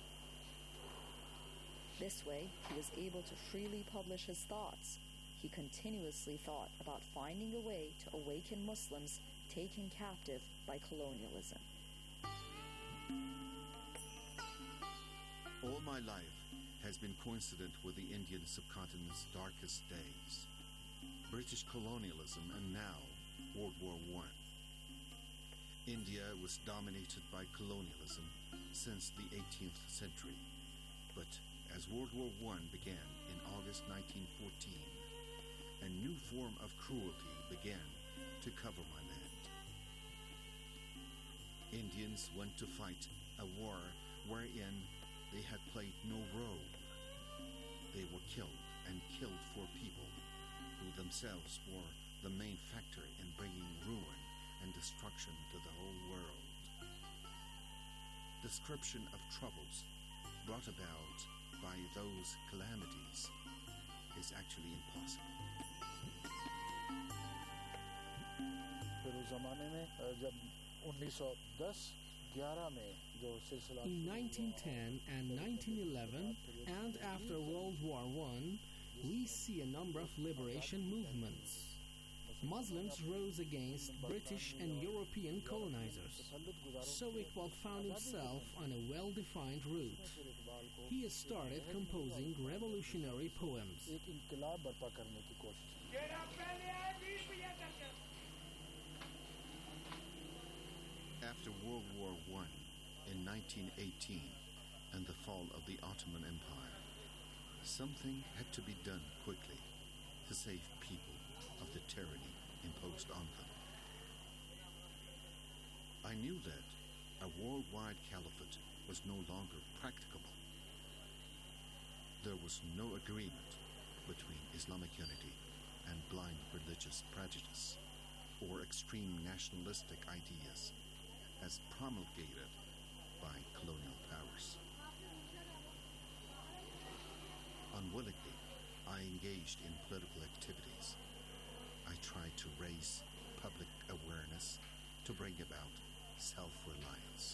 This way, he was able to freely publish his thoughts. He continuously thought about finding a way to awaken Muslims taken captive by colonialism. All my life has been coincident with the Indian subcontinent's darkest days. British colonialism and now World War One. India was dominated by colonialism since the eighteenth century, but as World War One began in August nineteen fourteen, a new form of cruelty began to cover my land. Indians went to fight a war wherein they had played no role. They were killed and killed for people who themselves were the main factor in bringing ruin and destruction to the whole world. Description of troubles brought about by those calamities is actually impossible. फिर उस ज़माने में जब उन्नीस सौ दस ग्यारह में In nineteen ten and nineteen eleven, and after World War One, we see a number of liberation movements. Muslims rose against British and European colonizers, so Iqbal found himself on a well-defined route. He started composing revolutionary poems. After World War One, in nineteen eighteen, and the fall of the Ottoman Empire, something had to be done quickly to save people of the tyranny imposed on them. I knew that a worldwide caliphate was no longer practicable. There was no agreement between Islamic unity and blind religious prejudice or extreme nationalistic ideas as promulgated by colonial powers. Unwillingly, I engaged in political activities. I tried to raise public awareness to bring about self-reliance.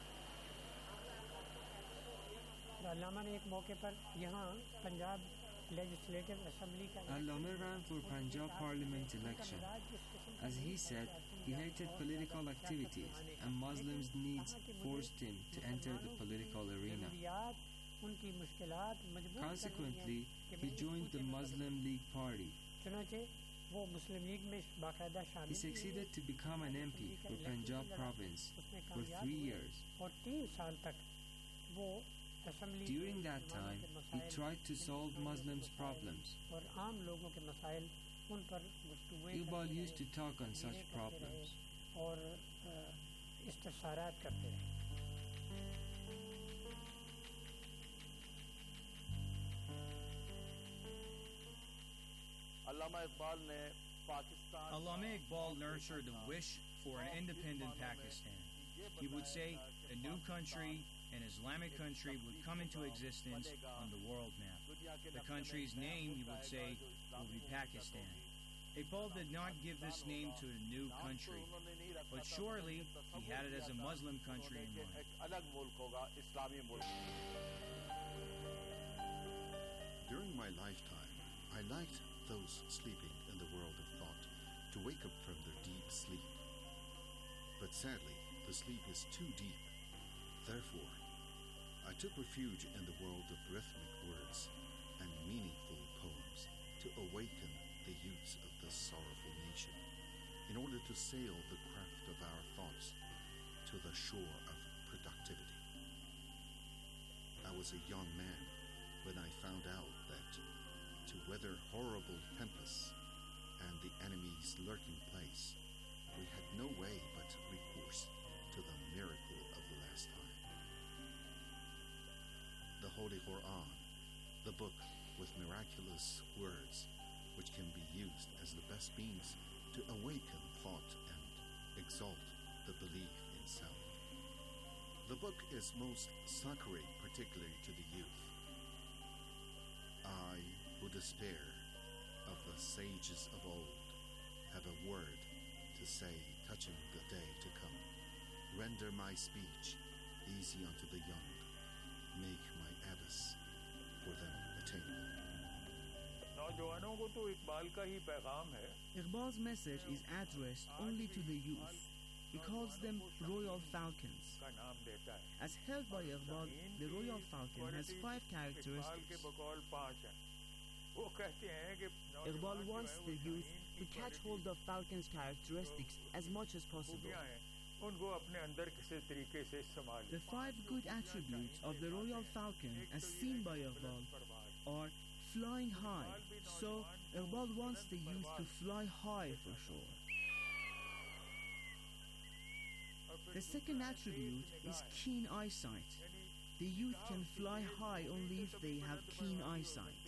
Allama ne ek mauke par yahan Punjab Legislative Assembly ka Allama ran for Punjab Parliament election. As he said, he hated political activities and Muslims' needs forced him to enter the political arena. Consequently, he joined the Muslim League Party. He succeeded to become an M P for Punjab province for three years. During that time, he tried to solve Muslims' problems. Iqbal used to talk on such problems. Allama Iqbal nurtured the wish for an independent Pakistan. He would say a new country, an Islamic country, would come into existence on the world map. The country's name, he would say, will be Pakistan. Iqbal did not give this name to a new country, but surely he had it as a Muslim country in mind. During my lifetime, I liked those sleeping in the world of thought to wake up from their deep sleep. But sadly, the sleep is too deep. Therefore, I took refuge in the world of rhythmic words and meaningful poems to awaken the youths of this sorrowful nation in order to sail the craft of our thoughts to the shore of productivity. I was a young man when I found out that to weather horrible tempests and the enemy's lurking place, we had no way but recourse to the miracle of the last time. The Holy Quran, the book with miraculous words which can be used as the best means to awaken thought and exalt the belief in self. The book is most succoring, particularly to the youth. I, who despair of the sages of old, have a word to say touching the day to come. Render my speech easy unto the young. Make my abyss for them attainable. Iqbal's message is addressed only to the youth. He calls them royal falcons. As held by Iqbal, the royal falcon has five characteristics. Iqbal wants the youth to catch hold of falcon's characteristics as much as possible. The five good attributes of the royal falcon, as seen by Iqbal, are flying high. So Iqbal wants the youth to fly high for sure. The second attribute is keen eyesight. The youth can fly high only if they have keen eyesight.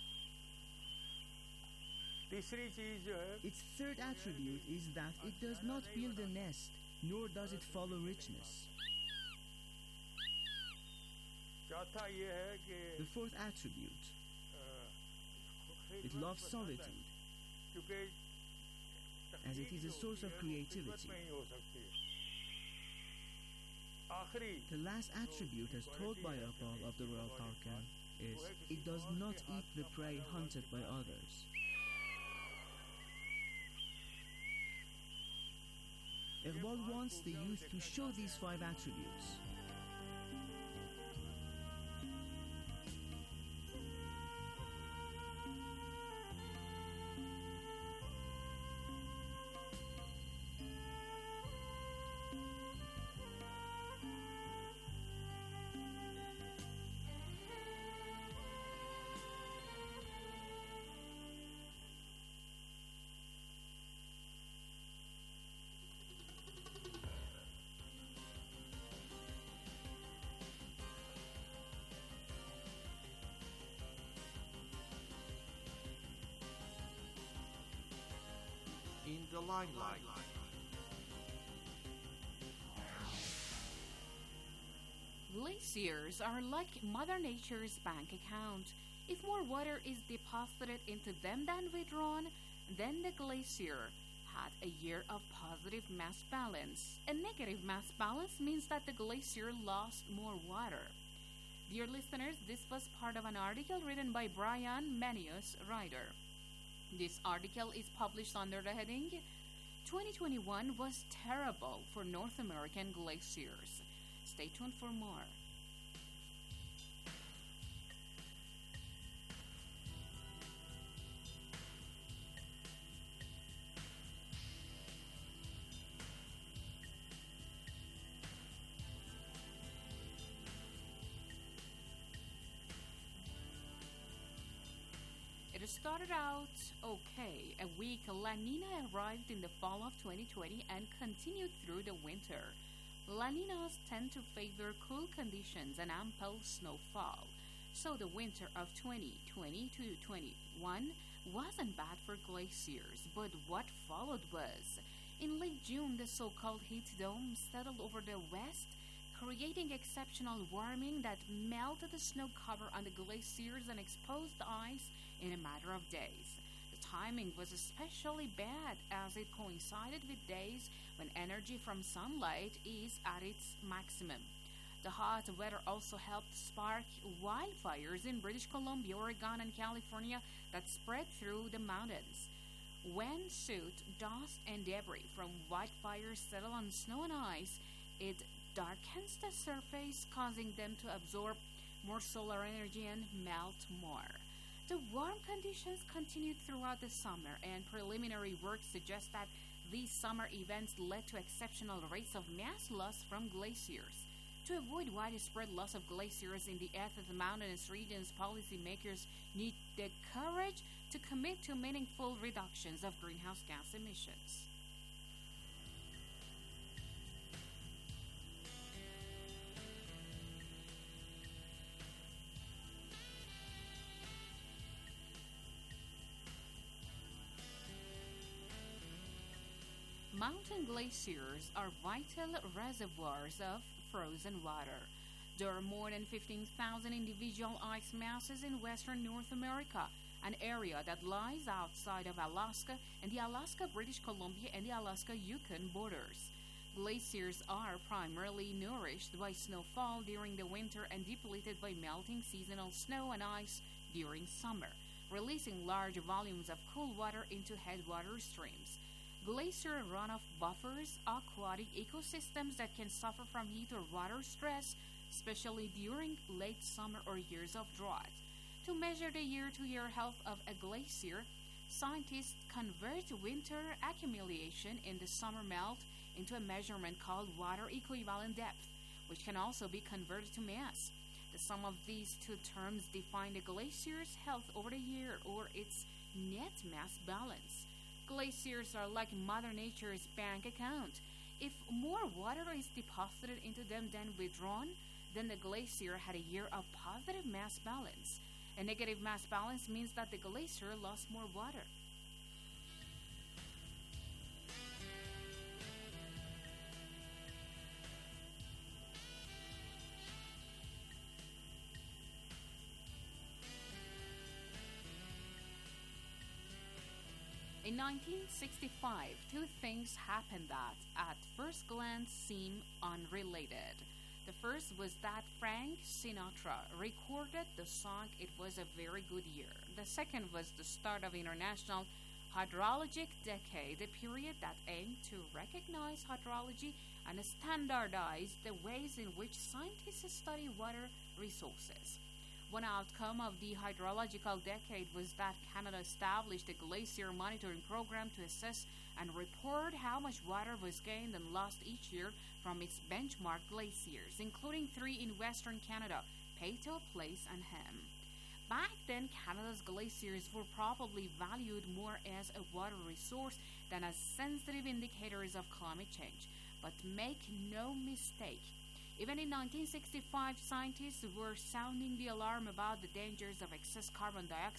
Its third attribute is that it does not build a nest, nor does it follow richness. The fourth attribute, it loves solitude, as it is a source of creativity. The last attribute as told by Iqbal of the royal falcon is it does not eat the prey hunted by others. Iqbal wants the youth to show these five attributes. In the limelight. Glaciers are like Mother Nature's bank account. If more water is deposited into them than withdrawn, then the glacier had a year of positive mass balance. A negative mass balance means that the glacier lost more water. Dear listeners, this was part of an article written by Brian Manius, writer. This article is published under the heading twenty twenty-one was terrible for North American glaciers. Stay tuned for more. It started out okay. A weak La Nina arrived in the fall of twenty twenty and continued through the winter. La Ninas tend to favor cool conditions and ample snowfall, so the winter of twenty twenty to twenty-one wasn't bad for glaciers, but what followed was. In late June, the so-called heat dome settled over the west, creating exceptional warming that melted the snow cover on the glaciers and exposed the ice in a matter of days. The timing was especially bad as it coincided with days when energy from sunlight is at its maximum. The hot weather also helped spark wildfires in British Columbia, Oregon, and California that spread through the mountains. When soot, dust, and debris from wildfires settle on snow and ice, it darkens the surface, causing them to absorb more solar energy and melt more. The warm conditions continued throughout the summer, and preliminary work suggests that these summer events led to exceptional rates of mass loss from glaciers. To avoid widespread loss of glaciers in the Earth's mountainous regions, policymakers need the courage to commit to meaningful reductions of greenhouse gas emissions. Mountain glaciers are vital reservoirs of frozen water. There are more than fifteen thousand individual ice masses in western North America, an area that lies outside of Alaska and the Alaska-British Columbia and the Alaska-Yukon borders. Glaciers are primarily nourished by snowfall during the winter and depleted by melting seasonal snow and ice during summer, releasing large volumes of cool water into headwater streams. Glacier runoff buffers aquatic ecosystems that can suffer from heat or water stress, especially during late summer or years of drought. To measure the year-to-year health of a glacier, scientists convert winter accumulation in the summer melt into a measurement called water equivalent depth, which can also be converted to mass. The sum of these two terms define the glacier's health over the year, or its net mass balance. Glaciers are like Mother Nature's bank account. If more water is deposited into them than withdrawn, then the glacier had a year of positive mass balance. A negative mass balance means that the glacier lost more water. In nineteen sixty-five, two things happened that, at first glance, seem unrelated. The first was that Frank Sinatra recorded the song "It Was a Very Good Year." The second was the start of International Hydrologic Decade, a period that aimed to recognize hydrology and standardize the ways in which scientists study water resources. One outcome of the hydrological decade was that Canada established a glacier monitoring program to assess and report how much water was gained and lost each year from its benchmark glaciers, including three in Western Canada, Peyto, Place, and Hem. Back then, Canada's glaciers were probably valued more as a water resource than as sensitive indicators of climate change. But make no mistake, even in nineteen sixty-five, scientists were sounding the alarm about the dangers of excess carbon dioxide